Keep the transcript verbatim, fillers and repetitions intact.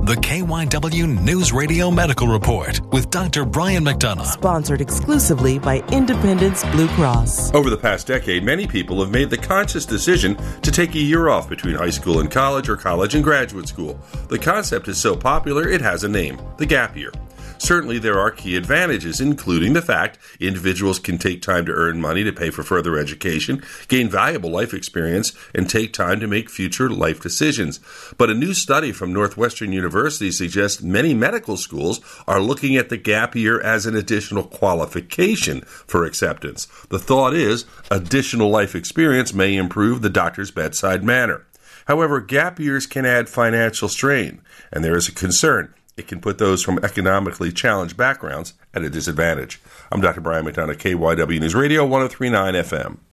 The K Y W News Radio Medical Report with Doctor Brian McDonough. Sponsored exclusively by Independence Blue Cross. Over the past decade, many people have made the conscious decision to take a year off between high school and college or college and graduate school. The concept is so popular, it has a name, the gap year. Certainly, there are key advantages, including the fact individuals can take time to earn money to pay for further education, gain valuable life experience, and take time to make future life decisions. But a new study from Northwestern University suggests many medical schools are looking at the gap year as an additional qualification for acceptance. The thought is, additional life experience may improve the doctor's bedside manner. However, gap years can add financial strain, and there is a concern. It can put those from economically challenged backgrounds at a disadvantage. I'm Doctor Brian McDonough, K Y W News Radio, one oh three point nine F M.